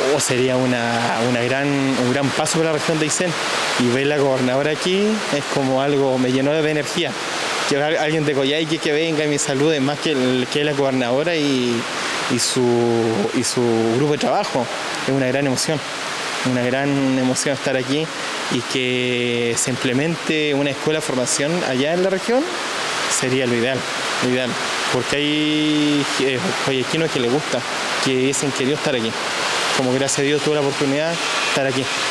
Sería un gran paso para la región de Aysén. Y ver la gobernadora aquí es como algo, me llenó de energía. Que alguien de Coyhaique que venga y me salude, más que la gobernadora y su grupo de trabajo. Es una gran emoción estar aquí y que se implemente una escuela de formación allá en la región sería lo ideal, porque hay coyhaiquenos que les gusta, que hubiesen querido estar aquí. Como gracias a Dios tuve la oportunidad de estar aquí.